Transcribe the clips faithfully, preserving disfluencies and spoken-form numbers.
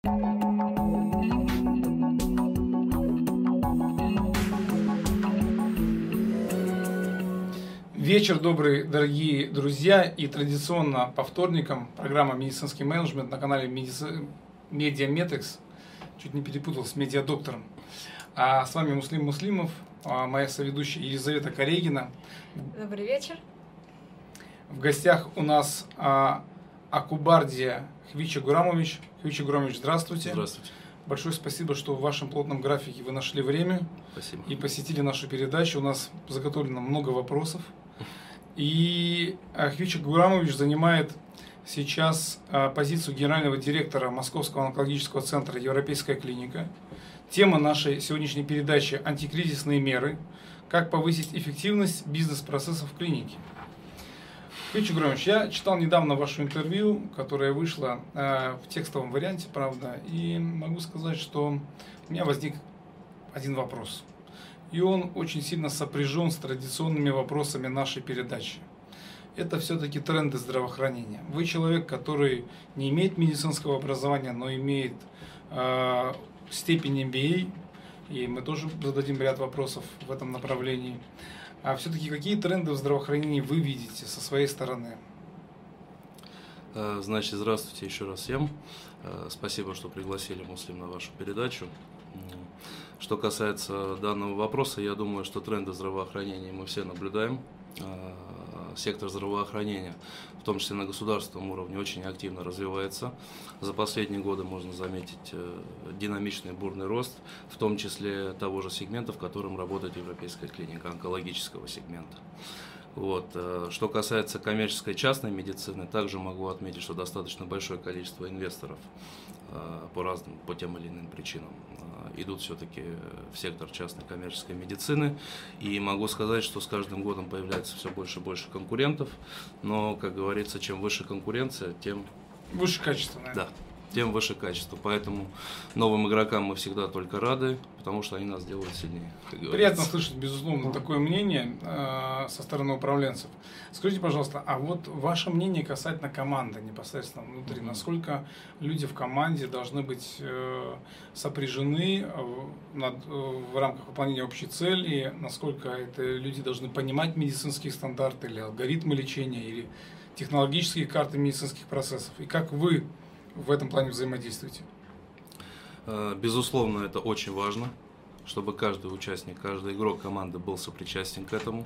Вечер добрый, дорогие друзья, и традиционно по вторникам программа «Медицинский менеджмент» на канале Медици... Медиаметрикс, чуть не перепутал с Медиадоктором. А с вами Муслим Муслимов, моя соведущая Елизавета Корегина. Добрый вечер. В гостях у нас а, Акубардия Хвича Гурамович. Хвича Гурамович, здравствуйте. Здравствуйте. Большое спасибо, что в вашем плотном графике вы нашли время. Спасибо. И посетили нашу передачу. У нас заготовлено много вопросов. И Хвича Гурамович занимает сейчас позицию генерального директора Московского онкологического центра «Европейская клиника». Тема нашей сегодняшней передачи – антикризисные меры. Как повысить эффективность бизнес-процессов в клинике. Хвича Гурамович, я читал недавно ваше интервью, которое вышло в текстовом варианте, правда, и могу сказать, что у меня возник один вопрос. И он очень сильно сопряжен с традиционными вопросами нашей передачи. Это все-таки тренды здравоохранения. Вы человек, который не имеет медицинского образования, но имеет э, степень эм би эй, и мы тоже зададим ряд вопросов в этом направлении. А все-таки какие тренды в здравоохранении вы видите со своей стороны? Значит, здравствуйте еще раз всем. Спасибо, что пригласили, Муслим, на вашу передачу. Что касается данного вопроса, я думаю, что тренды здравоохранения мы все наблюдаем. Сектор здравоохранения, в том числе на государственном уровне, очень активно развивается. За последние годы можно заметить динамичный бурный рост, в том числе того же сегмента, в котором работает Европейская клиника, онкологического сегмента. Вот. Что касается коммерческой частной медицины, также могу отметить, что достаточно большое количество инвесторов по разным, по тем или иным причинам идут все-таки в сектор частной коммерческой медицины. И могу сказать, что с каждым годом появляется все больше и больше конкурентов. Но, как говорится, чем выше конкуренция, тем выше качество, наверное. Да, тем выше качество. Поэтому новым игрокам мы всегда только рады, потому что они нас делают сильнее. Приятно слышать, безусловно, такое мнение э, со стороны управленцев. Скажите, пожалуйста, а вот ваше мнение касательно команды непосредственно внутри, mm-hmm. насколько люди в команде должны быть э, сопряжены в, над, в рамках выполнения общей цели, насколько это люди должны понимать медицинские стандарты или алгоритмы лечения, или технологические карты медицинских процессов, и как вы в этом плане взаимодействуете? Безусловно, это очень важно, чтобы каждый участник, каждый игрок команды был сопричастен к этому.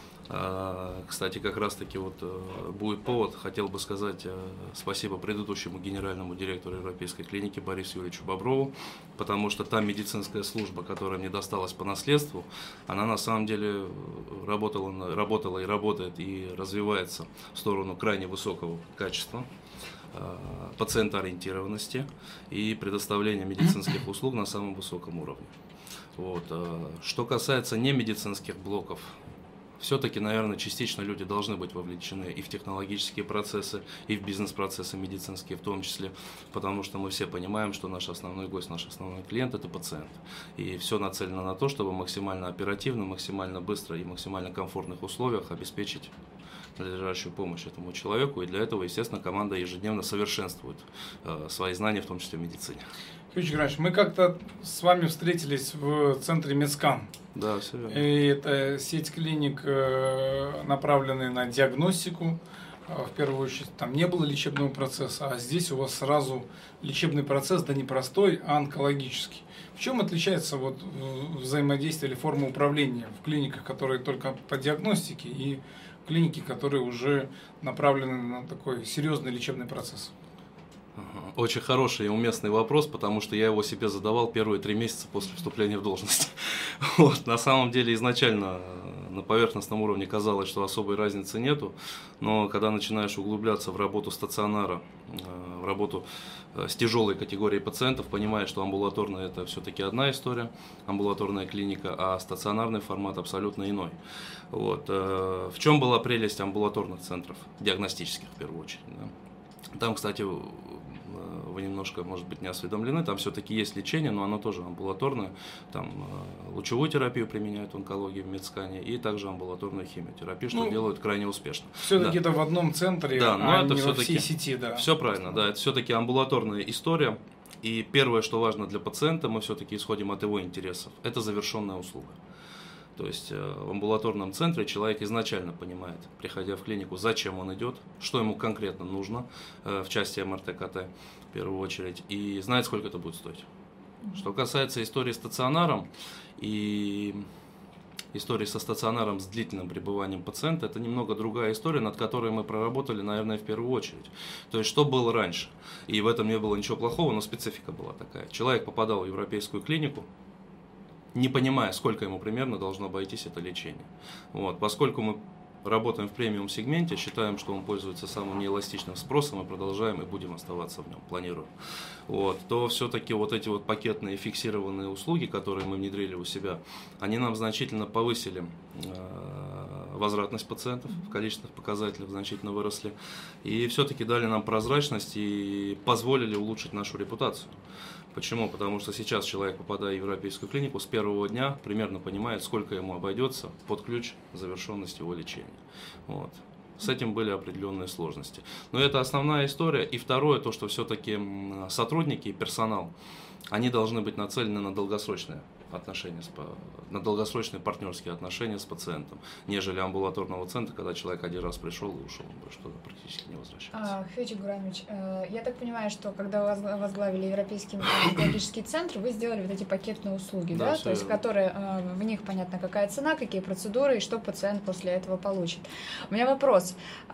Кстати, как раз таки вот будет повод, хотел бы сказать спасибо предыдущему генеральному директору Европейской клиники Борису Юрьевичу Боброву, потому что та медицинская служба, которая мне досталась по наследству, она на самом деле работала, работала и работает и развивается в сторону крайне высокого качества, пациентоориентированности и предоставления медицинских услуг на самом высоком уровне. Вот. Что касается немедицинских блоков, все-таки, наверное, частично люди должны быть вовлечены и в технологические процессы, и в бизнес-процессы медицинские в том числе, потому что мы все понимаем, что наш основной гость, наш основной клиент – это пациент. И все нацелено на то, чтобы максимально оперативно, максимально быстро и максимально комфортных условиях обеспечить надлежащую помощь этому человеку. И для этого, естественно, команда ежедневно совершенствует э, свои знания, в том числе в медицине. Хвича Гурамович, мы как-то с вами встретились в центре Медскан. Да, все верно. И это сеть клиник, направленные на диагностику. В первую очередь, там не было лечебного процесса, а здесь у вас сразу лечебный процесс, да не простой, а онкологический. В чем отличается вот взаимодействие или форма управления в клиниках, которые только по диагностике, и клиники, которые уже направлены на такой серьезный лечебный процесс? Очень хороший и уместный вопрос, потому что я его себе задавал первые три месяца после вступления в должность. Вот. На самом деле изначально на поверхностном уровне казалось, что особой разницы нету, но когда начинаешь углубляться в работу стационара, в работу с тяжелой категорией пациентов, понимаешь, что амбулаторная это все-таки одна история, амбулаторная клиника, а стационарный формат абсолютно иной. Вот. В чем была прелесть амбулаторных центров, диагностических в первую очередь? Да? Там, кстати, вы немножко, может быть, не осведомлены, там все-таки есть лечение, но оно тоже амбулаторное, там лучевую терапию применяют в онкологии в Медскане и также амбулаторную химиотерапию, что ну, делают крайне успешно. Все-таки да. это в одном центре, да, а но это не во всей сети. Да. Все правильно, да, это все-таки амбулаторная история, И первое, что важно для пациента, мы все-таки исходим от его интересов, это завершенная услуга. То есть в амбулаторном центре человек изначально понимает, приходя в клинику, зачем он идет, что ему конкретно нужно в части эм эр тэ ка тэ в первую очередь, и знает, сколько это будет стоить. Что касается истории с стационаром и истории со стационаром с длительным пребыванием пациента, это немного другая история, над которой мы проработали, наверное, в первую очередь. То есть, что было раньше, и в этом не было ничего плохого, но специфика была такая. Человек попадал в европейскую клинику, не понимая, сколько ему примерно должно обойтись это лечение. Вот. Поскольку мы работаем в премиум-сегменте, считаем, что он пользуется самым неэластичным спросом, и продолжаем и будем оставаться в нем, планируем, вот, то все-таки вот эти вот пакетные фиксированные услуги, которые мы внедрили у себя, они нам значительно повысили э, возвратность пациентов, в количественных показателях значительно выросли, и все-таки дали нам прозрачность и позволили улучшить нашу репутацию. Почему? Потому что сейчас человек, попадая в европейскую клинику, с первого дня примерно понимает, сколько ему обойдется под ключ завершенности его лечения. Вот. С этим были определенные сложности. Но это основная история. И второе, то, что все-таки сотрудники и персонал, они должны быть нацелены на долгосрочные отношения, на долгосрочные партнерские отношения с пациентом, нежели амбулаторного центра, когда человек один раз пришел и ушел, он больше туда практически не возвращается. Хвичик Гурамович, я так понимаю, что когда вы возглавили Европейский онкологический центр, вы сделали вот эти пакетные услуги, да, да? То есть, которые, в них понятно, какая цена, какие процедуры и что пациент после этого получит. У меня вопрос.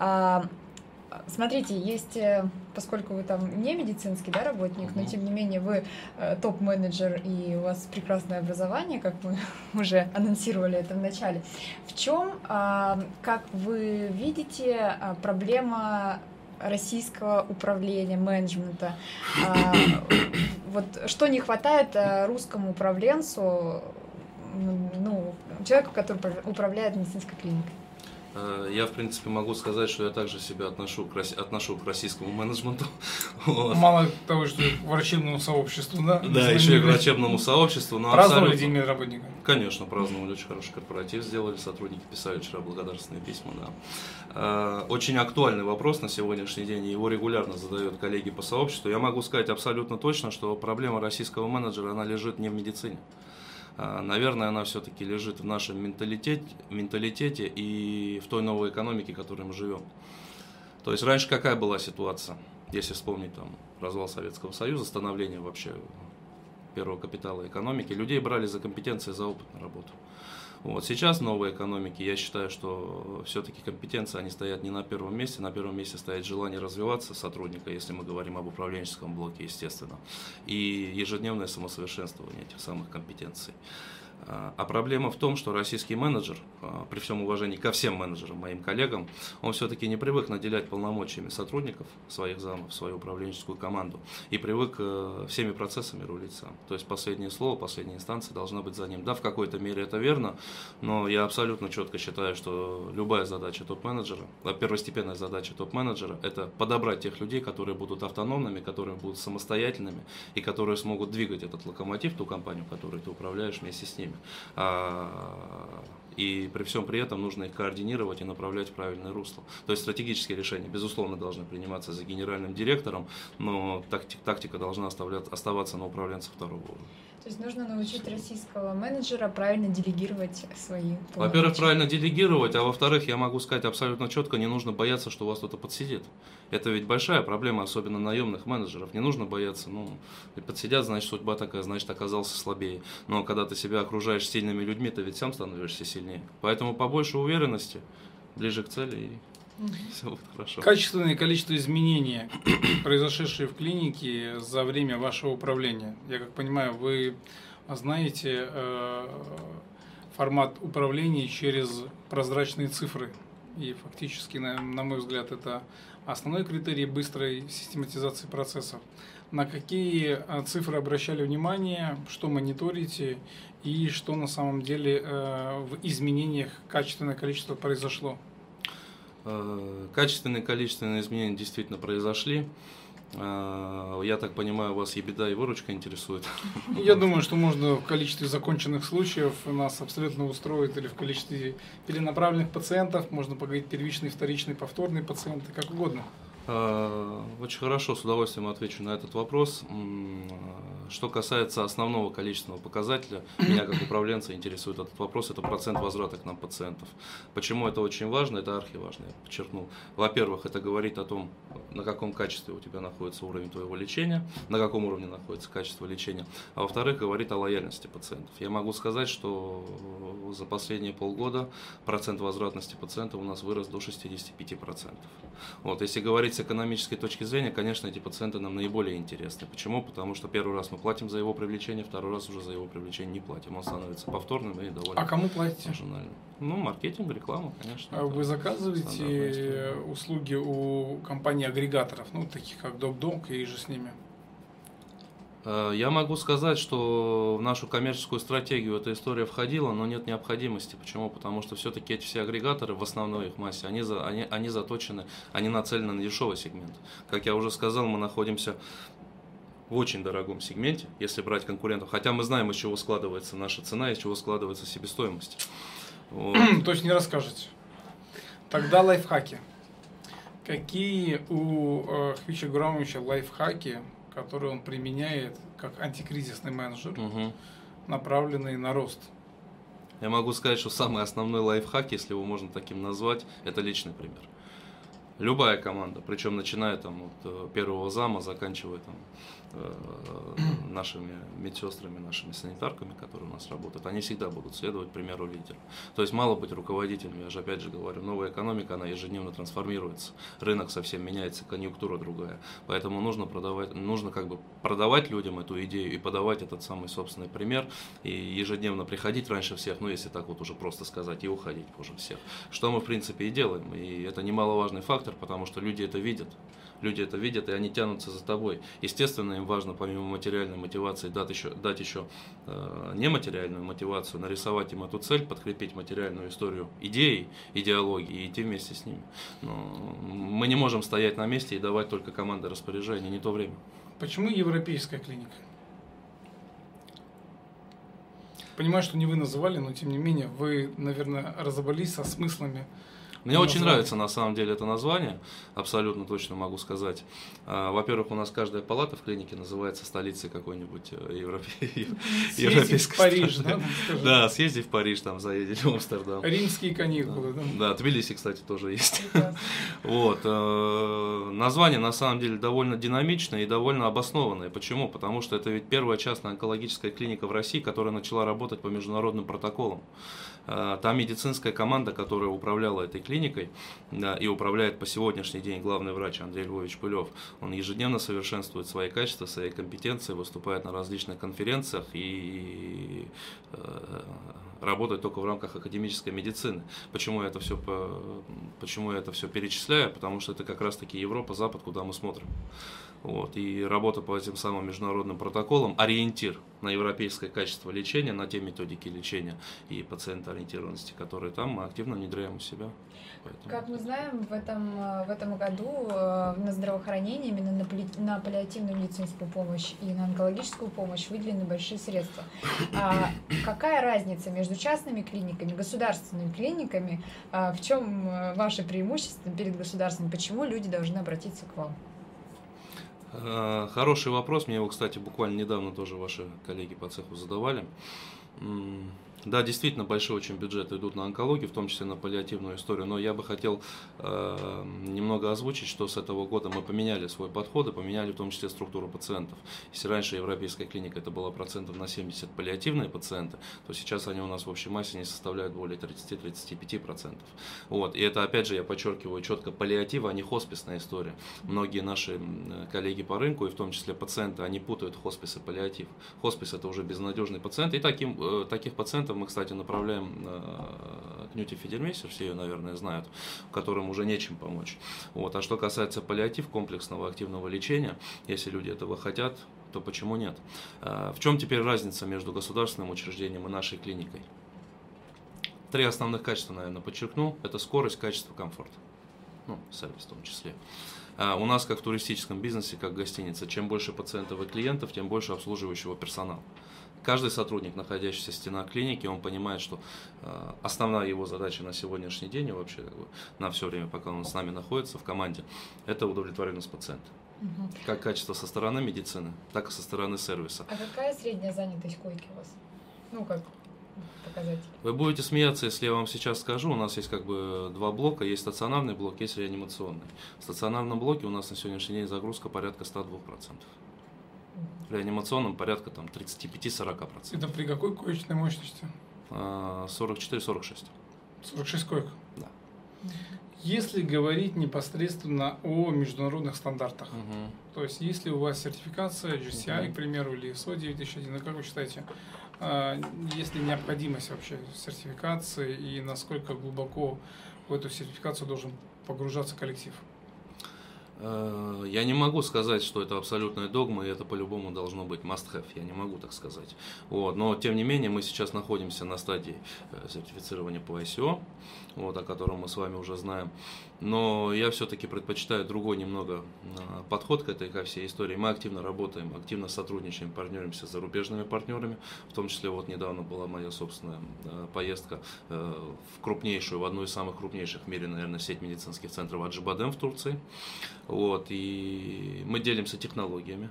Смотрите, есть, поскольку вы там не медицинский, да, работник, но тем не менее вы э, топ-менеджер и у вас прекрасное образование, как мы уже анонсировали это в начале. В чем, э, как вы видите, проблема российского управления, менеджмента? Э, вот что не хватает русскому управленцу, ну, человеку, который управляет медицинской клиникой? Я, в принципе, могу сказать, что я также себя отношу к, отношу к российскому менеджменту. Вот. Мало того, что к врачебному сообществу, да? Да, еще и к врачебному сообществу. Но праздновали абсолютно... День медработника? Конечно, праздновали, очень хороший корпоратив сделали, сотрудники писали вчера благодарственные письма. Да. Очень актуальный вопрос на сегодняшний день, его регулярно задают коллеги по сообществу. Я могу сказать абсолютно точно, что проблема российского менеджера, она лежит не в медицине. Наверное, она все-таки лежит в нашем менталитете, менталитете и в той новой экономике, в которой мы живем. То есть раньше какая была ситуация, если вспомнить там развал Советского Союза, становление вообще первого капитала экономики, людей брали за компетенции, за опыт на работу. Вот. Сейчас в новой экономике я считаю, что все-таки компетенции, они стоят не на первом месте, на первом месте стоит желание развиваться сотрудника, если мы говорим об управленческом блоке, естественно, и ежедневное самосовершенствование этих самых компетенций. А проблема в том, что российский менеджер, при всем уважении ко всем менеджерам, моим коллегам, он все-таки не привык наделять полномочиями сотрудников, своих замов, свою управленческую команду, и привык всеми процессами рулить сам. То есть последнее слово, последняя инстанция должна быть за ним. Да, в какой-то мере это верно, но я абсолютно четко считаю, что любая задача топ-менеджера, первостепенная задача топ-менеджера, это подобрать тех людей, которые будут автономными, которые будут самостоятельными и которые смогут двигать этот локомотив, ту компанию, которой ты управляешь, вместе с ними. И при всем при этом нужно их координировать и направлять в правильное русло. То есть стратегические решения, безусловно, должны приниматься за генеральным директором, но тактика, тактика должна оставаться на управленцах второго уровня. То есть нужно научить российского менеджера правильно делегировать свои полномочия. Во-первых, правильно делегировать, а во-вторых, я могу сказать абсолютно четко, не нужно бояться, что у вас кто-то подсидит. Это ведь большая проблема, особенно наемных менеджеров. Не нужно бояться, ну, подсидят, значит, судьба такая, значит, оказался слабее. Но когда ты себя окружаешь сильными людьми, ты ведь сам становишься сильнее. Поэтому побольше уверенности, ближе к цели, и все будет хорошо. Качественное и количество изменений, произошедшие в клинике за время вашего управления. Я как понимаю, вы знаете э, формат управления через прозрачные цифры. И фактически, на, на мой взгляд, это основной критерий быстрой систематизации процессов. На какие цифры обращали внимание, что мониторите и что на самом деле э, в изменениях качественное количество произошло? Качественные и количественные изменения действительно произошли. Я так понимаю, вас ебеда и выручка интересует. Я думаю, что можно в количестве законченных случаев нас абсолютно устроит, или в количестве перенаправленных пациентов, можно поговорить первичные, вторичные, повторные пациенты, как угодно. Очень хорошо, с удовольствием отвечу на этот вопрос. Что касается основного количественного показателя, меня как управленца интересует этот вопрос, это процент возврата к нам пациентов. Почему это очень важно? Это архиважно, я подчеркнул. Во-первых, это говорит о том, на каком качестве у тебя находится уровень твоего лечения, на каком уровне находится качество лечения. А во-вторых, говорит о лояльности пациентов. Я могу сказать, что за последние полгода процент возвратности пациентов у нас вырос до шестидесяти пяти процентов. Вот, если говорить с экономической точки зрения, конечно, эти пациенты нам наиболее интересны. Почему? Потому что первый раз мы платим за его привлечение, второй раз уже за его привлечение не платим. Он становится повторным и довольно... А кому платите? Маржинальным. Ну, маркетинг, реклама, конечно. А вы заказываете услуги у компаний-агрегаторов, ну, таких как DocDoc и же с ними? Я могу сказать, что в нашу коммерческую стратегию эта история входила, но нет необходимости. Почему? Потому что все-таки эти все агрегаторы, в основной их массе, они, за, они, они заточены, они нацелены на дешевый сегмент. Как я уже сказал, мы находимся в очень дорогом сегменте, если брать конкурентов. Хотя мы знаем, из чего складывается наша цена, из чего складывается себестоимость. Вот. То есть не расскажете. Тогда лайфхаки. Какие у э, Хвича Гурамовича лайфхаки, которые он применяет как антикризисный менеджер, угу. направленные на рост? Я могу сказать, что самый основной лайфхак, если его можно таким назвать, это личный пример. Любая команда, причем начиная там от первого зама, заканчивая там нашими медсестрами, нашими санитарками, которые у нас работают, они всегда будут следовать примеру лидера. То есть мало быть руководителем, я же опять же говорю, новая экономика, она ежедневно трансформируется, рынок совсем меняется, конъюнктура другая, поэтому нужно продавать, нужно как бы продавать людям эту идею и подавать этот самый собственный пример, и ежедневно приходить раньше всех, ну если так вот уже просто сказать, и уходить позже всех, что мы в принципе и делаем, и это немаловажный фактор, потому что люди это видят. Люди это видят, и они тянутся за тобой. Естественно, им важно помимо материальной мотивации дать еще, дать еще э, нематериальную мотивацию, нарисовать им эту цель, подкрепить материальную историю идеей, идеологией и идти вместе с ними. Но мы не можем стоять на месте и давать только команды распоряжения, не то время. Почему европейская клиника? Понимаю, что не вы называли, но тем не менее вы, наверное, разобрались со смыслами. Мне очень нравится на самом деле это название, абсолютно точно могу сказать. Во-первых, у нас каждая палата в клинике называется столицей какой-нибудь европейской в Париж, да? Да, съезди в Париж, там заедешь в Амстердам. Римские каникулы, да? Да, Тбилиси, кстати, тоже есть. Вот. Название на самом деле довольно динамичное и довольно обоснованное. Почему? Потому что это ведь первая частная онкологическая клиника в России, которая начала работать по международным протоколам. Та медицинская команда, которая управляла этой клиникой, да, и управляет по сегодняшний день главный врач Андрей Львович Пылев, он ежедневно совершенствует свои качества, свои компетенции, выступает на различных конференциях и э, работает только в рамках академической медицины. Почему я это все, почему я это все перечисляю? Потому что это как раз таки Европа, Запад, куда мы смотрим. Вот. И работа по этим самым международным протоколам, ориентир на европейское качество лечения, на те методики лечения и пациентоориентированности, которые там, мы активно внедряем у себя. Поэтому... Как мы знаем, в этом, в этом году на здравоохранение, именно на, поли, на паллиативную медицинскую помощь и на онкологическую помощь выделены большие средства. А какая разница между частными клиниками и государственными клиниками? А в чем ваше преимущество перед государственным? Почему люди должны обратиться к вам? Хороший вопрос. Мне его, кстати, буквально недавно тоже ваши коллеги по цеху задавали. Да, действительно, большие очень бюджеты идут на онкологию, в том числе на паллиативную историю, но я бы хотел э, немного озвучить, что с этого года мы поменяли свой подход и поменяли в том числе структуру пациентов. Если раньше европейская клиника это было процентов на семьдесят паллиативные пациенты, то сейчас они у нас в общей массе не составляют более тридцати-тридцати пяти процентов. Вот. И это, опять же, я подчеркиваю четко, паллиатив, а не хосписная история. Многие наши коллеги по рынку, и в том числе пациенты, они путают хоспис и паллиатив. Хоспис это уже безнадежный пациент, и таким, э, таких пациентов мы, кстати, направляем к Нюте Фидельмейстер, все ее, наверное, знают, которым уже нечем помочь. Вот. А что касается паллиатив, комплексного активного лечения, если люди этого хотят, то почему нет? В чем теперь разница между государственным учреждением и нашей клиникой? Три основных качества, наверное, подчеркну. Это скорость, качество, комфорт. Ну, сервис в том числе. У нас, как в туристическом бизнесе, как гостиница, чем больше пациентов и клиентов, тем больше обслуживающего персонала. Каждый сотрудник, находящийся в стенах клиники, он понимает, что э, основная его задача на сегодняшний день и вообще как бы, на все время, пока он с нами находится в команде, это удовлетворенность пациента. Угу. Как качество со стороны медицины, так и со стороны сервиса. А какая средняя занятость койки у вас? Ну, как показатель? Вы будете смеяться, если я вам сейчас скажу. У нас есть как бы два блока. Есть стационарный блок, есть реанимационный. В стационарном блоке у нас на сегодняшний день загрузка порядка ста двух процентов. В реанимационном порядка там тридцать пять - сорок процентов. Это при какой коечной мощности? сорок четыре - сорок шесть. сорок шесть коек? Да. Если говорить непосредственно о международных стандартах, угу. то есть если у вас сертификация джи си ай, угу. к примеру, или ай эс о девять тысяч один, ну как вы считаете, есть ли необходимость вообще сертификации и насколько глубоко в эту сертификацию должен погружаться коллектив? Я не могу сказать, что это абсолютная догма, и это по-любому должно быть must-have, я не могу так сказать. Вот. Но, тем не менее, мы сейчас находимся на стадии сертифицирования по ай си о, вот, о котором мы с вами уже знаем. Но я все-таки предпочитаю другой немного подход к этой, ко всей истории. Мы активно работаем, активно сотрудничаем, партнеримся с зарубежными партнерами. В том числе, вот недавно была моя собственная поездка в крупнейшую, в одну из самых крупнейших в мире, наверное, сеть медицинских центров Acıbadem в Турции. Вот, и мы делимся технологиями.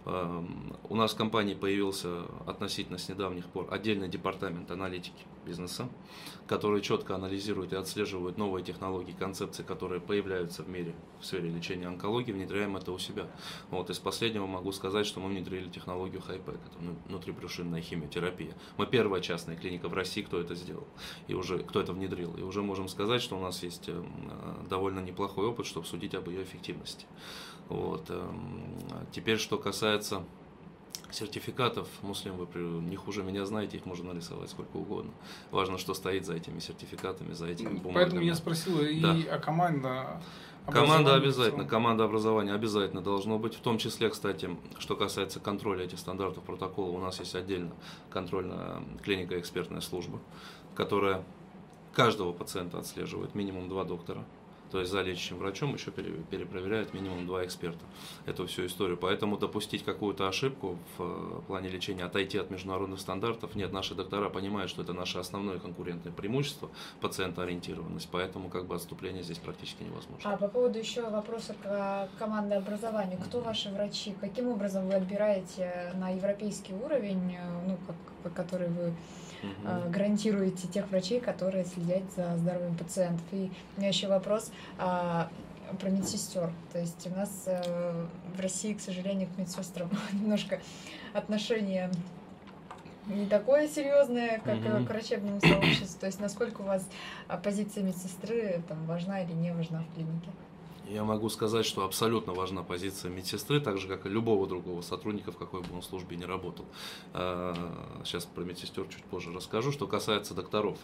У нас в компании появился относительно с недавних пор отдельный департамент аналитики бизнеса, который четко анализирует и отслеживает новые технологии, концепции, которые появляются в мире в сфере лечения онкологии, внедряем это у себя. Вот, из последнего могу сказать, что мы внедрили технологию хайпэк, это внутрибрюшинная химиотерапия. Мы первая частная клиника в России, кто это сделал, и уже кто это внедрил. И уже можем сказать, что у нас есть довольно неплохой опыт, чтобы судить об ее эффективности. Вот. Теперь, что касается сертификатов, Муслим, вы не хуже меня знаете, их можно нарисовать сколько угодно. Важно, что стоит за этими сертификатами, за этими бумагами. Поэтому я спросил и да. о команде. Команда обязательно, команда образования обязательно должно быть, в том числе, кстати, что касается контроля этих стандартов протокола, у нас есть отдельно контрольная клиника экспертная служба, которая каждого пациента отслеживает, минимум два доктора. То есть за лечащим врачом еще перепроверяют минимум два эксперта эту всю историю. Поэтому допустить какую-то ошибку в плане лечения, отойти от международных стандартов, нет, наши доктора понимают, что это наше основное конкурентное преимущество, пациентоориентированность, поэтому как бы отступление здесь практически невозможно. А по поводу еще вопроса к команде образования. Кто ваши врачи? Каким образом вы отбираете на европейский уровень, ну, как, который вы Uh-huh. гарантируете тех врачей, которые следят за здоровьем пациентов? И у меня еще вопрос а, про медсестер. То есть у нас а, в России, к сожалению, к медсестрам немножко отношение не такое серьезное, как uh-huh. к врачебному сообществу. То есть насколько у вас позиция медсестры там важна или не важна в клинике? Я могу сказать, что абсолютно важна позиция медсестры, так же, как и любого другого сотрудника, в какой бы он службе ни работал. Сейчас про медсестер чуть позже расскажу. Что касается докторов.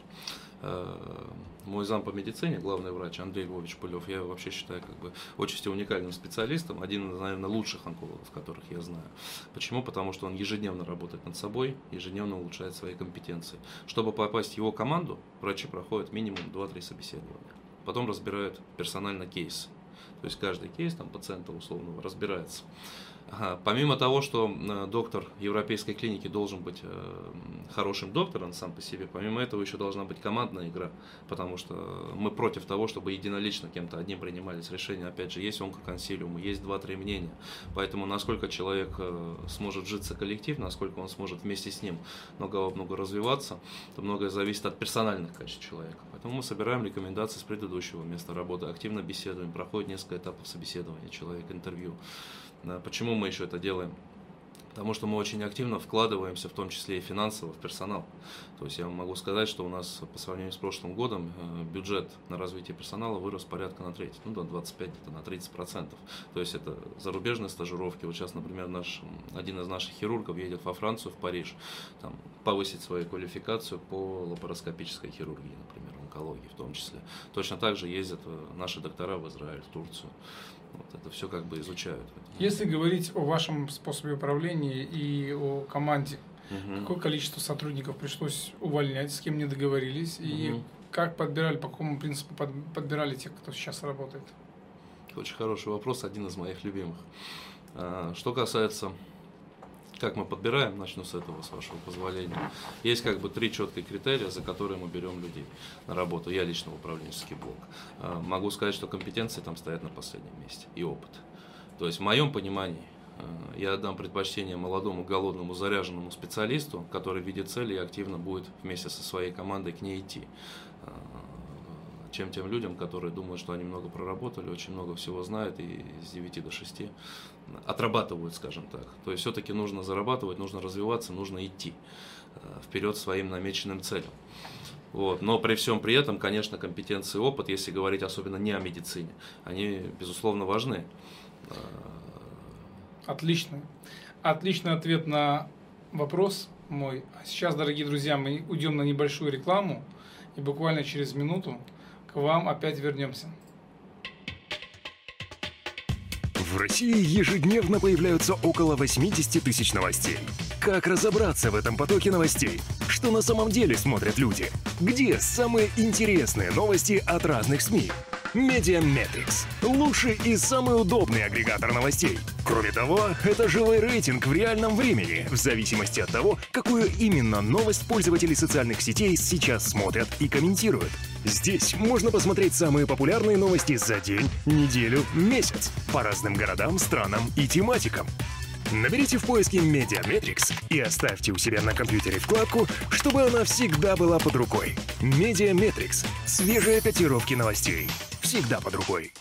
Мой зам по медицине, главный врач Андрей Львович Пылев, я его вообще считаю как бы отчасти уникальным специалистом, один из, наверное, лучших онкологов, которых я знаю. Почему? Потому что он ежедневно работает над собой, ежедневно улучшает свои компетенции. Чтобы попасть в его команду, врачи проходят минимум два-три собеседования. Потом разбирают персонально кейс. То есть каждый кейс там пациента условного разбирается. Ага. Помимо того, что э, доктор европейской клиники должен быть э, хорошим доктором сам по себе, помимо этого еще должна быть командная игра, потому что мы против того, чтобы единолично кем-то одним принимались решения. Опять же, есть онкоконсилиумы, есть два-три мнения. Поэтому насколько человек э, сможет житься коллектив, насколько он сможет вместе с ним много-много развиваться, то многое зависит от персональных качеств человека. Поэтому мы собираем рекомендации с предыдущего места работы, активно беседуем, проходит несколько этапов собеседования человека, интервью. Почему мы еще это делаем? Потому что мы очень активно вкладываемся, в том числе и финансово, в персонал. То есть я могу сказать, что у нас по сравнению с прошлым годом бюджет на развитие персонала вырос порядка на треть, ну до двадцати пяти, где-то на тридцать процентов. То есть это зарубежные стажировки. Вот сейчас, например, наш, один из наших хирургов едет во Францию, в Париж, там, повысить свою квалификацию по лапароскопической хирургии, например, онкологии в том числе. Точно так же ездят наши доктора в Израиль, в Турцию. Вот это все как бы изучают. Если говорить о вашем способе управления и о команде, угу. какое количество сотрудников пришлось увольнять, с кем не договорились, угу. и как подбирали, по какому принципу подбирали тех, кто сейчас работает? Очень хороший вопрос, один из моих любимых. Что касается Как мы подбираем, начну с этого, с вашего позволения. Есть как бы три четкие критерия, за которые мы берем людей на работу. Я лично в управленческий блок. Могу сказать, что компетенции там стоят на последнем месте и опыт. То есть в моем понимании я отдам предпочтение молодому, голодному, заряженному специалисту, который видит цели и активно будет вместе со своей командой к ней идти, чем тем людям, которые думают, что они много проработали, очень много всего знают и с девяти до шести отрабатывают, скажем так. То есть все-таки нужно зарабатывать, нужно развиваться, нужно идти вперед своим намеченным целям. Вот. Но при всем при этом, конечно, компетенции и опыт, если говорить особенно не о медицине, они, безусловно, важны. Отлично. Отличный ответ на вопрос мой. А сейчас, дорогие друзья, мы уйдем на небольшую рекламу и буквально через минуту к вам опять вернемся. В России ежедневно появляются около восьмидесяти тысяч новостей. Как разобраться в этом потоке новостей? Что на самом деле смотрят люди? Где самые интересные новости от разных СМИ? Медиаметрикс – лучший и самый удобный агрегатор новостей. Кроме того, это живой рейтинг в реальном времени, в зависимости от того, какую именно новость пользователи социальных сетей сейчас смотрят и комментируют. Здесь можно посмотреть самые популярные новости за день, неделю, месяц по разным городам, странам и тематикам. Наберите в поиске Медиаметрикс и оставьте у себя на компьютере вкладку, чтобы она всегда была под рукой. Медиаметрикс – свежие котировки новостей. Всегда под рукой.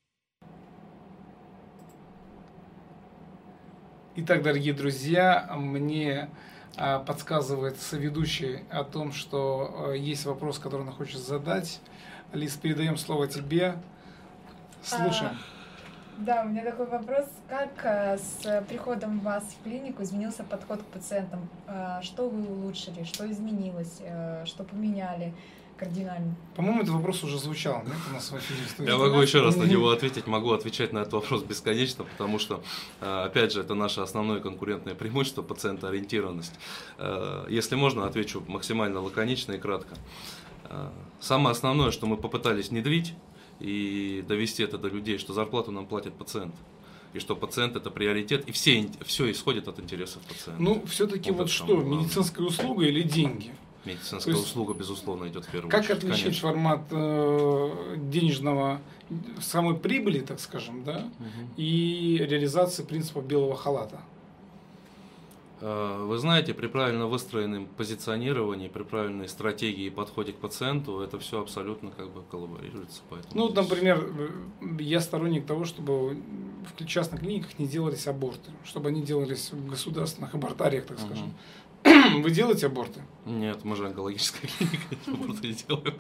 Итак, дорогие друзья, мне а, подсказывает соведущий о том, что а, есть вопрос, который она хочет задать. Лиз, передаем слово тебе. Слушаем. А, да, у меня такой вопрос. Как а, с приходом вас в клинику изменился подход к пациентам? А, что вы улучшили? Что изменилось? А, что поменяли кардинально? По-моему, этот вопрос уже звучал, нет, у нас в эфире. Я могу еще раз на него ответить, могу отвечать на этот вопрос бесконечно, потому что, опять же, это наше основное конкурентное преимущество, пациентоориентированность. Если можно, отвечу максимально лаконично и кратко. Самое основное, что мы попытались внедрить и довести это до людей, что зарплату нам платит пациент. И что пациент это приоритет, и все, все исходит от интересов пациента. Ну, все-таки вот, вот что, медицинская услуга или деньги? Медицинская есть, услуга, безусловно, идет в первую как очередь. Как отличить конечно. формат э, денежного, самой прибыли, так скажем, да, угу. и реализации принципа белого халата? Вы знаете, при правильно выстроенном позиционировании, при правильной стратегии и подходе к пациенту, это все абсолютно как бы коллаборируется. Ну, например, я сторонник того, чтобы в частных клиниках не делались аборты, чтобы они делались в государственных абортариях, так скажем. Угу. Вы делаете аборты? Нет, мы же онкологическая клиника, аборты не делаем.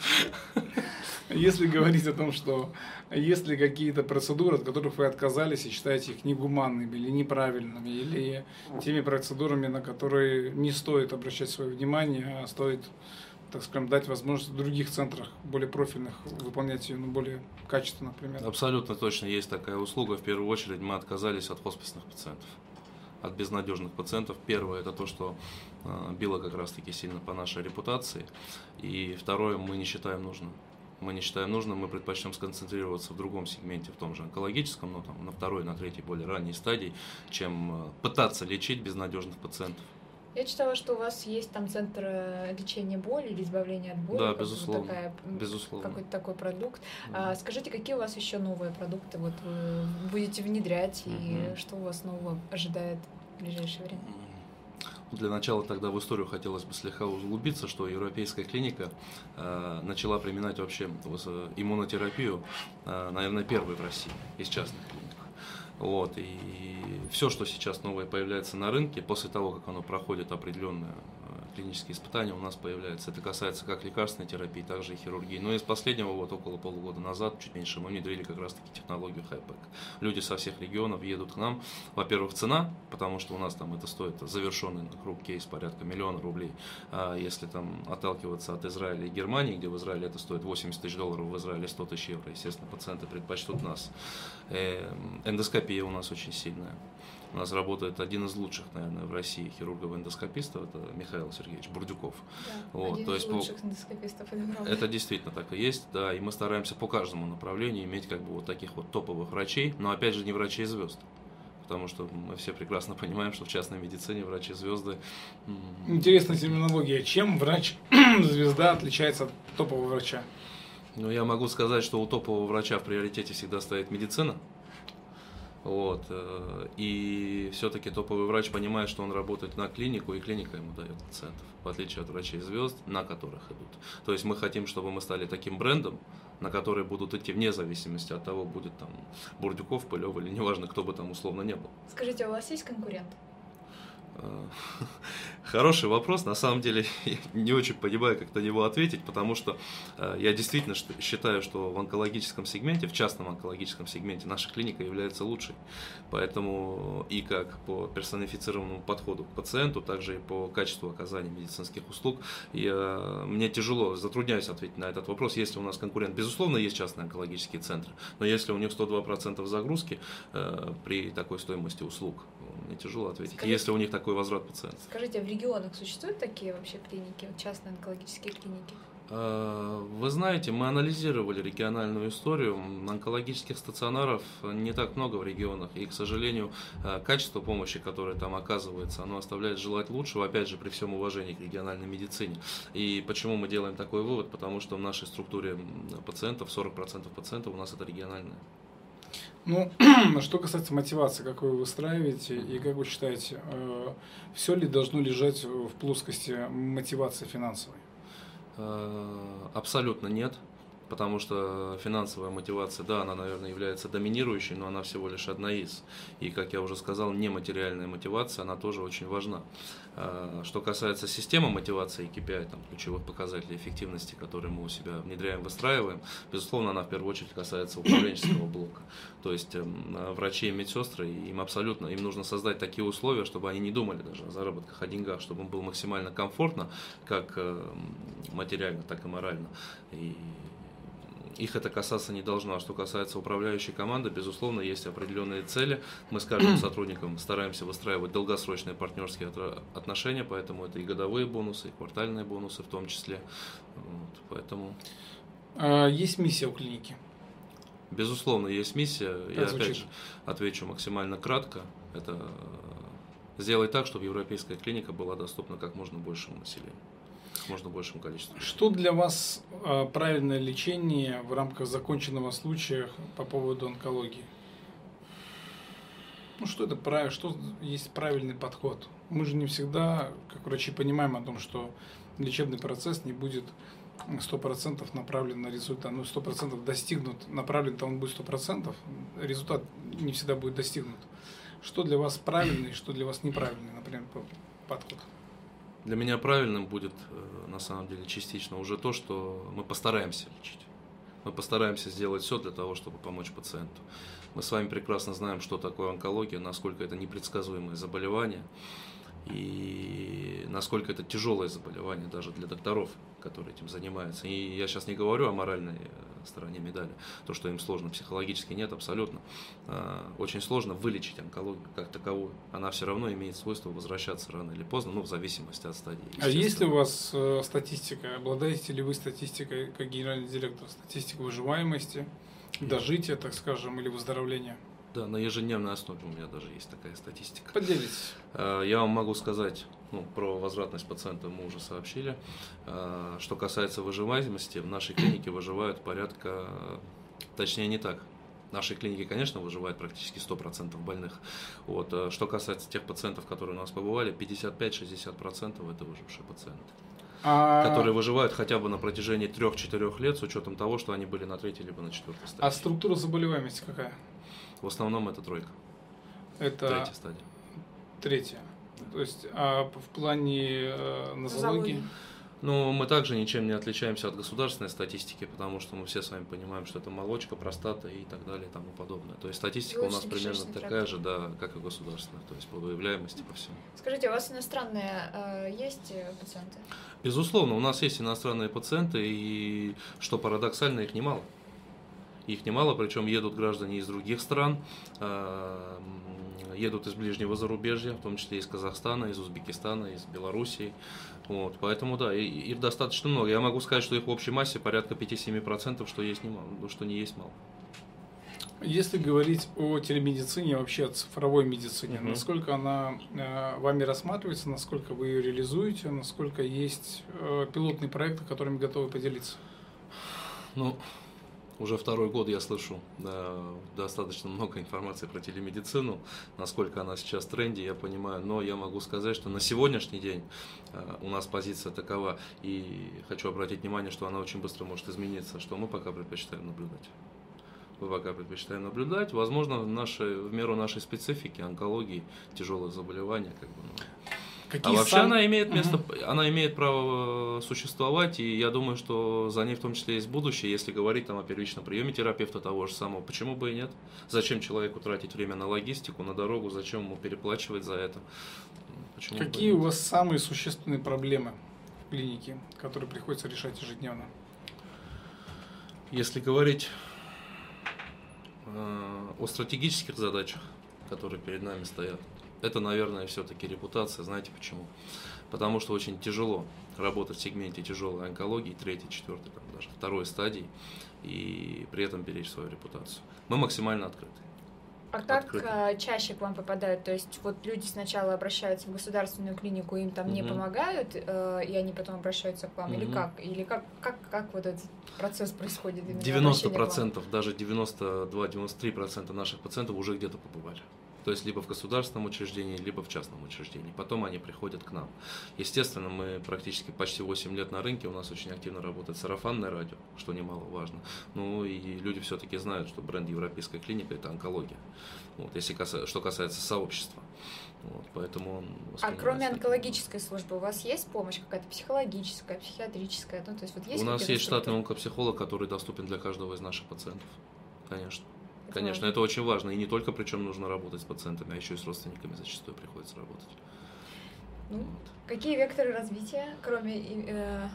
Если говорить о том, что есть ли какие-то процедуры, от которых вы отказались и считаете их негуманными или неправильными, или теми процедурами, на которые не стоит обращать свое внимание, а стоит, так скажем, дать возможность в других центрах, более профильных, выполнять ее, ну, более качественно, например? Абсолютно точно есть такая услуга. В первую очередь мы отказались от хосписных пациентов, от безнадежных пациентов. Первое, это то, что э, било как раз-таки сильно по нашей репутации. И второе, мы не считаем нужным. Мы не считаем нужным, мы предпочтем сконцентрироваться в другом сегменте, в том же онкологическом, но там на второй, на третьей, более ранней стадии, чем э, пытаться лечить безнадежных пациентов. Я читала, что у вас есть там центр лечения боли или избавления от боли. Да, безусловно. Такая, безусловно. Какой-то такой продукт. Да. А, скажите, какие у вас еще новые продукты вот вы будете внедрять и mm-hmm. что у вас нового ожидает в ближайшее время? Для начала тогда в историю хотелось бы слегка углубиться, что европейская клиника э, начала применять вообще иммунотерапию, э, наверное, первой в России из частных клиник. Вот, и все, что сейчас новое появляется на рынке, после того, как оно проходит определенные клинические испытания, у нас появляется. Это касается как лекарственной терапии, так же и хирургии. Но из последнего, вот около полугода назад, чуть меньше, мы внедрили как раз-таки технологию хайпек. Люди со всех регионов едут к нам. Во-первых, цена, потому что у нас там это стоит завершенный на круг кейс порядка миллиона рублей. А если там отталкиваться от Израиля и Германии, где в Израиле это стоит восемьдесят тысяч долларов, в Израиле сто тысяч евро, естественно, пациенты предпочтут нас. Эндоскопия у нас очень сильная. У нас работает один из лучших, наверное, в России хирургов-эндоскопистов, это Михаил Сергеевич Бурдюков. Да, вот, один то из есть лучших эндоскопистов. Это действительно так и есть, да, и мы стараемся по каждому направлению иметь как бы вот таких вот топовых врачей, но опять же не врачей-звезд, потому что мы все прекрасно понимаем, что в частной медицине врачи-звезды... Интересная терминология. Чем врач-звезда отличается от топового врача? Ну, я могу сказать, что у топового врача в приоритете всегда стоит медицина. Вот. И все-таки топовый врач понимает, что он работает на клинику, и клиника ему дает пациентов, в отличие от врачей-звезд, на которых идут. То есть мы хотим, чтобы мы стали таким брендом, на который будут идти вне зависимости от того, будет там Бурдюков, Пылев или неважно, кто бы там условно не был. Скажите, а у вас есть конкурент? Хороший вопрос. На самом деле я не очень понимаю, как на него ответить, потому что я действительно считаю, что в онкологическом сегменте, в частном онкологическом сегменте, наша клиника является лучшей. Поэтому и как по персонифицированному подходу к пациенту, также и по качеству оказания медицинских услуг. Я, мне тяжело, затрудняюсь ответить на этот вопрос. Если у нас конкурент, безусловно, есть частные онкологические центры, но если у них сто два процента загрузки э, при такой стоимости услуг, мне тяжело ответить. Скажите, если у них такой возврат пациентов. Скажите, а в регионах существуют такие вообще клиники, частные онкологические клиники? Вы знаете, мы анализировали региональную историю. Онкологических стационаров не так много в регионах. И, к сожалению, качество помощи, которое там оказывается, оно оставляет желать лучшего, опять же, при всем уважении к региональной медицине. И почему мы делаем такой вывод? Потому что в нашей структуре пациентов, сорок процентов пациентов у нас это региональные. Ну, что касается мотивации, как вы выстраиваете и как вы считаете, э, все ли должно лежать в плоскости мотивации финансовой? Абсолютно нет, потому что финансовая мотивация, да, она, наверное, является доминирующей, но она всего лишь одна из. И, как я уже сказал, нематериальная мотивация, она тоже очень важна. Что касается системы мотивации и кей пи ай, там, ключевых показателей эффективности, которые мы у себя внедряем, выстраиваем, безусловно, она в первую очередь касается управленческого блока. То есть врачи и медсестры, им абсолютно, им нужно создать такие условия, чтобы они не думали даже о заработках, о деньгах, чтобы им было максимально комфортно, как материально, так и морально. И их это касаться не должно. А что касается управляющей команды, безусловно, есть определенные цели. Мы с каждым сотрудником стараемся выстраивать долгосрочные партнерские отношения, поэтому это и годовые бонусы, и квартальные бонусы в том числе. Вот, поэтому... Есть миссия у клиники? Безусловно, есть миссия. Как Я звучит? опять же отвечу максимально кратко. Это сделать так, чтобы европейская клиника была доступна как можно большему населению. Можно большему количеству. Что для вас э, правильное лечение в рамках законченного случая по поводу онкологии? Ну, что это правильно, что есть правильный подход? Мы же не всегда, как врачи, понимаем о том, что лечебный процесс не будет сто процентов направлен на результат. Ну, сто процентов достигнут, направлен-то он будет сто процентов, результат не всегда будет достигнут. Что для вас правильный, что для вас неправильный, например, подход? Для меня правильным будет, на самом деле, частично уже то, что мы постараемся лечить. Мы постараемся сделать все для того, чтобы помочь пациенту. Мы с вами прекрасно знаем, что такое онкология, насколько это непредсказуемое заболевание и насколько это тяжелое заболевание даже для докторов, которые этим занимаются. И я сейчас не говорю о моральной стороне медали, то, что им сложно психологически, нет, абсолютно. Очень сложно вылечить онкологию как таковую. Она все равно имеет свойство возвращаться рано или поздно, ну, в зависимости от стадии. А есть ли у вас э, статистика, обладаете ли вы статистикой, как генеральный директор, статистикой выживаемости, дожития, так скажем, или выздоровления? Да, на ежедневной основе у меня даже есть такая статистика. Поделитесь. Я вам могу сказать, ну, про возвратность пациента мы уже сообщили. Что касается выживаемости, в нашей клинике выживают порядка, точнее не так. В нашей клинике, конечно, выживает практически сто процентов больных. Вот. Что касается тех пациентов, которые у нас побывали, пятьдесят пять - шестьдесят процентов это выжившие пациенты. А... которые выживают хотя бы на протяжении трёх-четырёх лет с учетом того, что они были на третьей либо на четвертой стадии. А структура заболеваемости какая? В основном это тройка. Это третья стадия. Третья. То есть, а в плане э, нозологии? Ну, мы также ничем не отличаемся от государственной статистики, потому что мы все с вами понимаем, что это молочка, простата и так далее и тому подобное. То есть статистика у нас примерно такая же, да, как и государственная, то есть по выявляемости, по всему. Скажите, у вас иностранные э, есть пациенты? Безусловно, у нас есть иностранные пациенты, и, что парадоксально, их немало. Их немало, причем едут граждане из других стран, едут из ближнего зарубежья, в том числе из Казахстана, из Узбекистана, из Белоруссии. Вот, поэтому да, их достаточно много. Я могу сказать, что их в общей массе порядка пять-семь процентов, что есть немало, что не есть мало. Если говорить о телемедицине, вообще о цифровой медицине, Мгм. насколько она э, вами рассматривается, насколько вы ее реализуете, насколько есть э, пилотные проекты, которыми готовы поделиться? Ну, уже второй год я слышу да, достаточно много информации про телемедицину, насколько она сейчас в тренде, я понимаю, но я могу сказать, что на сегодняшний день э, у нас позиция такова, и хочу обратить внимание, что она очень быстро может измениться, что мы пока предпочитаем наблюдать. Мы пока предпочитаем наблюдать, возможно, в, нашей, в меру нашей специфики, онкологии, тяжелых заболеваний, как бы, ну. Какие А вообще сам- она имеет место, Мгм. она имеет право существовать, и я думаю, что за ней в том числе есть будущее, если говорить там о первичном приеме терапевта того же самого. Почему бы и нет? Зачем человеку тратить время на логистику, на дорогу, зачем ему переплачивать за это? Почему бы и Какие нет? у вас самые существенные проблемы в клинике, которые приходится решать ежедневно? Если говорить э, о стратегических задачах, которые перед нами стоят, это, наверное, все-таки репутация. Знаете почему? Потому что очень тяжело работать в сегменте тяжелой онкологии, третьей, четвертой, там, даже второй стадии, и при этом беречь свою репутацию. Мы максимально открыты. А как Открыто. а, чаще к вам попадают? То есть вот люди сначала обращаются в государственную клинику, им там не Мгм. помогают, э, и они потом обращаются к вам? Или Мгм. как? Или как, как, как вот этот процесс происходит? именно девяносто обращения к вам? процентов, даже девяносто два - девяносто три процента наших пациентов уже где-то побывали. То есть либо в государственном учреждении, либо в частном учреждении. Потом они приходят к нам. Естественно, мы практически почти восемь лет на рынке, у нас очень активно работает сарафанное радио, что немаловажно. Ну и люди все-таки знают, что бренд Европейская клиника – это онкология. Вот, если каса... что касается сообщества. Вот, поэтому он А воспринимается кроме таким онкологической службы у вас есть помощь какая-то психологическая, психиатрическая? Ну, то есть вот есть У нас какие-то есть штатный структуры? онкопсихолог, который доступен для каждого из наших пациентов. Конечно. Это Конечно, важно. это очень важно. И не только, причем нужно работать с пациентами, а еще и с родственниками зачастую приходится работать. Ну, Вот. какие векторы развития, кроме, э,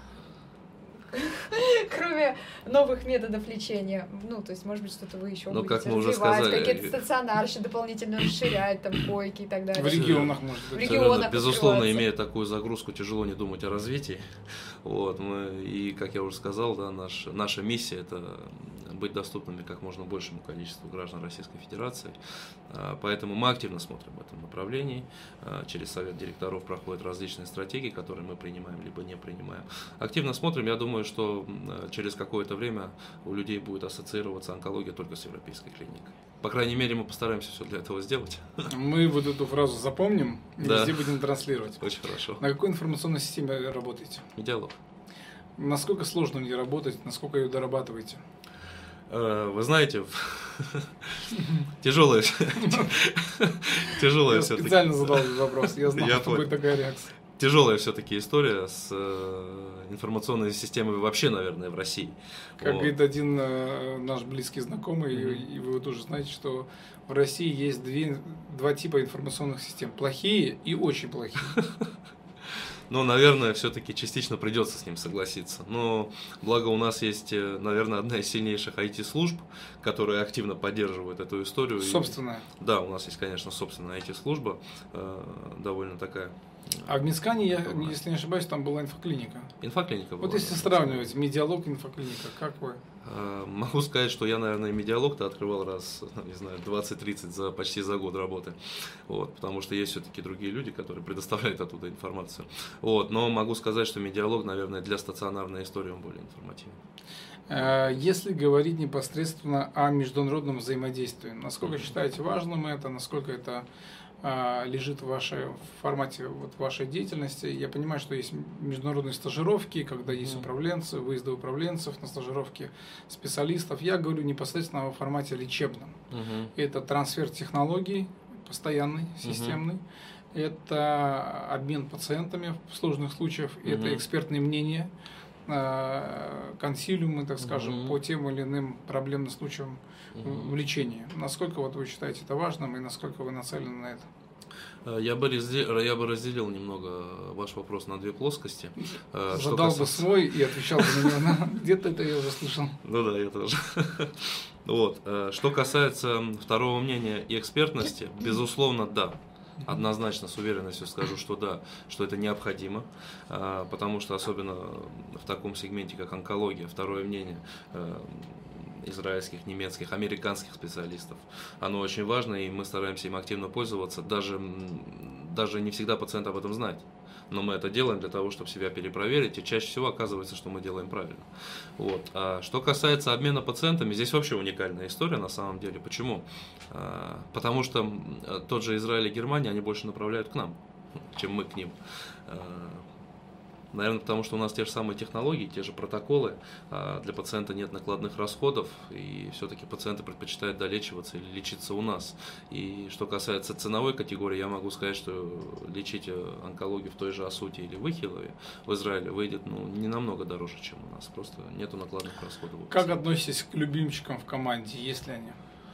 кроме новых методов лечения? Ну, то есть, может быть, что-то вы еще Ну, будете как мы уже развивать, сказали, какие-то стационары еще дополнительно расширять, там, койки и так далее. В регионах, может В быть. регионах Абсолютно. Безусловно, открываться. имея такую загрузку, тяжело не думать о развитии. Вот, мы, и, как я уже сказал, да, наш, наша миссия – это быть доступными как можно большему количеству граждан Российской Федерации. А, Поэтому мы активно смотрим в этом направлении. А, Через совет директоров проходят различные стратегии, которые мы принимаем, либо не принимаем. Активно смотрим. Я думаю, что м, через какое-то время у людей будет ассоциироваться онкология только с европейской клиникой. По крайней мере, мы постараемся все для этого сделать. Мы вот эту фразу запомним и Да. везде будем транслировать. Очень хорошо. На какой информационной системе работаете? Диалог. Насколько сложно в ней работать, насколько ее дорабатываете? Э, Вы знаете, тяжелая, тяжелая Я все-таки. специально задал этот вопрос, я знал, Я что понял. будет такая реакция. Тяжелая все-таки история с э, информационной системой вообще, наверное, в России. Как Вот. говорит один э, наш близкий знакомый, и- Мгм. и вы тоже знаете, что в России есть две, два типа информационных систем. Плохие и очень плохие. Но, наверное, все-таки частично придется с ним согласиться. Но благо у нас есть, э, наверное, одна из сильнейших ай ти-служб, которые активно поддерживают эту историю. И- Собственно. Да, у нас есть, конечно, собственная ай ти-служба, э, довольно такая. А в Мискане, я, Давай. если не ошибаюсь, там была инфоклиника. Инфоклиника была. Вот если да. сравнивать медиалог и инфоклиника, как вы? Э, Могу сказать, что я, наверное, медиалог-то открывал раз, ну, не знаю, двадцать-тридцать за, почти за год работы. Вот, потому что есть все-таки другие люди, которые предоставляют оттуда информацию. Вот, но могу сказать, что медиалог, наверное, для стационарной истории он более информативный. Э, Если говорить непосредственно о международном взаимодействии, насколько считаете важным это, насколько это а, лежит в, вашей, в формате вот, вашей деятельности? Я понимаю, что есть международные стажировки, когда есть Мгм. управленцы, выезды управленцев на стажировки специалистов. Я говорю непосредственно о формате лечебном. Это трансфер технологий постоянный, системный. Это обмен пациентами в сложных случаях. Это Мгм. экспертные мнения, э, консилиумы, так скажем, Мгм. по тем или иным проблемным случаям Мгм. в лечении. Насколько вот вы считаете это важным и насколько вы нацелены на это? Э, Я бы, разделил, я бы разделил немного ваш вопрос на две плоскости. Э, что Задал бы касается- свой и отвечал бы на него. на- Где-то это я уже слышал. Ну да, я тоже. Вот. э, Что касается второго мнения и экспертности, безусловно, да. Однозначно, с уверенностью скажу, что да, что это необходимо, а, потому что особенно в таком сегменте, как онкология, второе мнение, э, израильских, немецких, американских специалистов. Оно очень важно, и мы стараемся им активно пользоваться, даже, даже не всегда пациент об этом знает. Но мы это делаем для того, чтобы себя перепроверить, и чаще всего оказывается, что мы делаем правильно. Вот. А что касается обмена пациентами, здесь вообще уникальная история на самом деле. Почему? А, потому что тот же Израиль и Германия, они больше направляют к нам, чем мы к ним. Наверное, потому что у нас те же самые технологии, те же протоколы, а для пациента нет накладных расходов, и все-таки пациенты предпочитают долечиваться или лечиться у нас. И что касается ценовой категории, я могу сказать, что лечить онкологию в той же Асуте или в Ихилове в Израиле выйдет ну, не намного дороже, чем у нас, просто нету накладных расходов. Как относитесь к любимчикам в команде, есть ли они?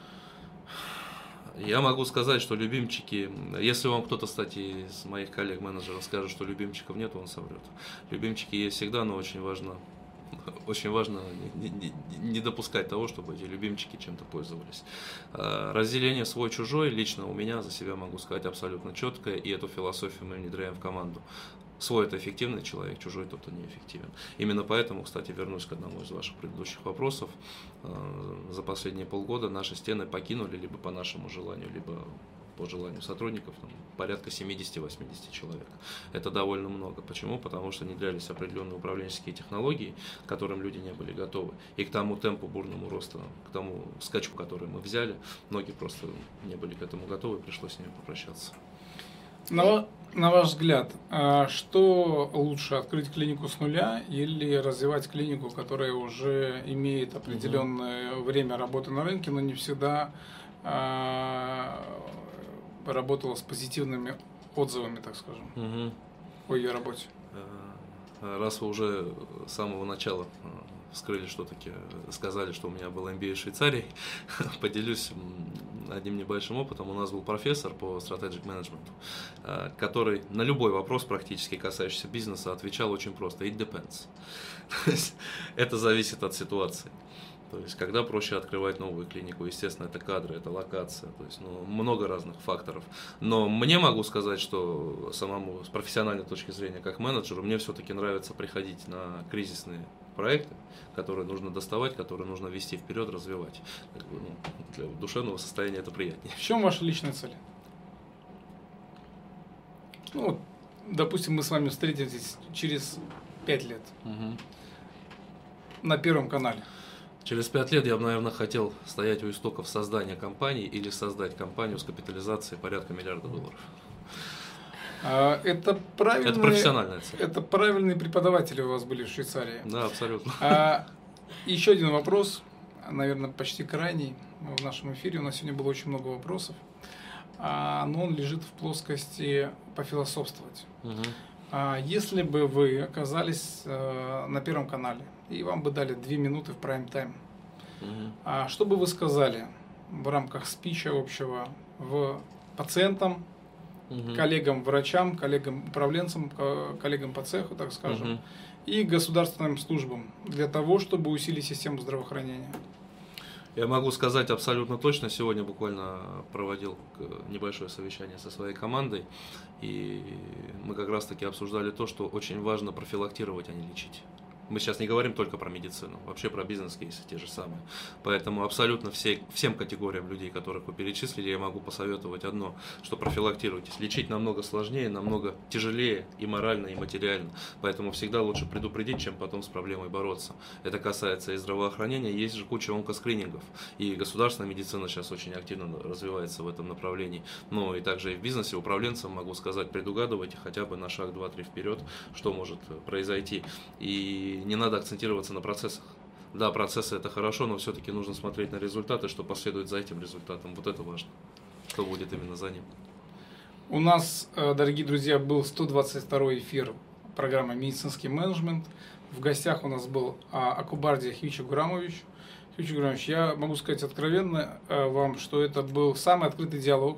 Я могу сказать, что любимчики, если вам кто-то, кстати, из моих коллег-менеджеров скажет, что любимчиков нет, он соврет. Любимчики есть всегда, но очень важно, очень важно не, не, не допускать того, чтобы эти любимчики чем-то пользовались. Разделение свой-чужой лично у меня за себя могу сказать абсолютно четкое, и эту философию мы внедряем в команду. Свой – это эффективный человек, чужой – тот, кто неэффективен. Именно поэтому, кстати, вернусь к одному из ваших предыдущих вопросов. За последние полгода наши стены покинули либо по нашему желанию, либо по желанию сотрудников там, порядка семьдесят-восемьдесят человек. Это довольно много. Почему? Потому что внедрялись определенные управленческие технологии, к которым люди не были готовы. И к тому темпу бурному роста, к тому скачку, который мы взяли, многие просто не были к этому готовы, пришлось с ними попрощаться. На, на ваш взгляд, что лучше, открыть клинику с нуля или развивать клинику, которая уже имеет определенное угу. время работы на рынке, но не всегда а, работала с позитивными отзывами, так скажем, угу. о ее работе? Раз вы уже с самого начала вскрыли, что таки сказали, что у меня был эм би эй в Швейцарии, поделюсь одним небольшим опытом. У нас был профессор по strategic management, который на любой вопрос, практически касающийся бизнеса, отвечал очень просто: it depends. То есть это зависит от ситуации. То есть, когда проще открывать новую клинику, естественно, это кадры, это локация, то есть, ну, много разных факторов. Но мне могу сказать, что самому с профессиональной точки зрения, как менеджеру, мне все-таки нравится приходить на кризисные проекты, которые нужно доставать, которые нужно вести вперед, развивать. Как бы, ну, для душевного состояния это приятнее. В чем ваша личная цель? Ну, допустим, мы с вами встретимся через пять лет угу. на Первом канале. Через пять лет я бы, наверное, хотел стоять у истоков создания компании или создать компанию с капитализацией порядка миллиарда долларов. А, это, правильные, это профессиональная цель. Это правильные преподаватели у вас были в Швейцарии. Да, абсолютно. А, еще один вопрос, наверное, почти крайний в нашем эфире. У нас сегодня было очень много вопросов, а, но он лежит в плоскости пофилософствовать. Угу. А, если бы вы оказались а, на Первом канале, и вам бы дали две минуты в прайм-тайм, угу. а что бы вы сказали в рамках спича общего в пациентам, угу. коллегам врачам, коллегам управленцам, коллегам по цеху, так скажем, угу. и государственным службам для того, чтобы усилить систему здравоохранения? Я могу сказать абсолютно точно. Сегодня буквально проводил небольшое совещание со своей командой, и мы как раз таки обсуждали то, что очень важно профилактировать, а не лечить. Мы сейчас не говорим только про медицину, вообще про бизнес-кейсы те же самые. Поэтому абсолютно все, всем категориям людей, которых вы перечислили, я могу посоветовать одно, что профилактируйтесь. Лечить намного сложнее, намного тяжелее и морально, и материально. Поэтому всегда лучше предупредить, чем потом с проблемой бороться. Это касается и здравоохранения, есть же куча онкоскринингов. И государственная медицина сейчас очень активно развивается в этом направлении. Но и также и в бизнесе управленцам могу сказать, предугадывайте хотя бы на шаг, два, три вперед, что может произойти. И не надо акцентироваться на процессах. Да, процессы это хорошо, но все-таки нужно смотреть на результаты, что последует за этим результатом. Вот это важно, что будет именно за ним. У нас, дорогие друзья, был сто двадцать второй эфир программы «Медицинский менеджмент». В гостях у нас был Акубарди Хвича Гурамович. Хвича Гурамович, я могу сказать откровенно вам, что это был самый открытый диалог.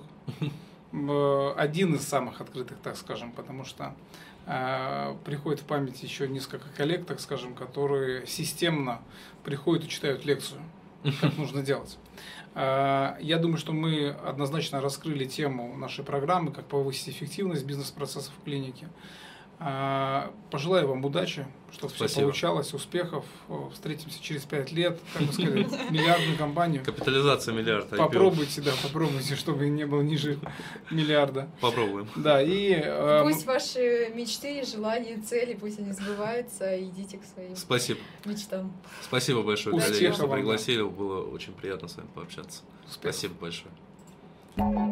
Один из самых открытых, так скажем, потому что приходит в память еще несколько коллег, так скажем, которые системно приходят и читают лекцию, как нужно делать. Я думаю, что мы однозначно раскрыли тему нашей программы, как повысить эффективность бизнес-процессов в клинике. Пожелаю вам удачи, чтобы все Спасибо. получалось, успехов. Встретимся через пять лет, как бы сказать, миллиардную компанию. Капитализация миллиарда. Попробуйте, да, попробуйте, чтобы не было ниже миллиарда. Попробуем. Да, и... э, Пусть ваши мечты, желания, цели, пусть они сбываются, идите к своим Спасибо. мечтам. Спасибо большое, Успехов коллеги, что вам, да. пригласили. Было очень приятно с вами пообщаться. Успехов. Спасибо большое.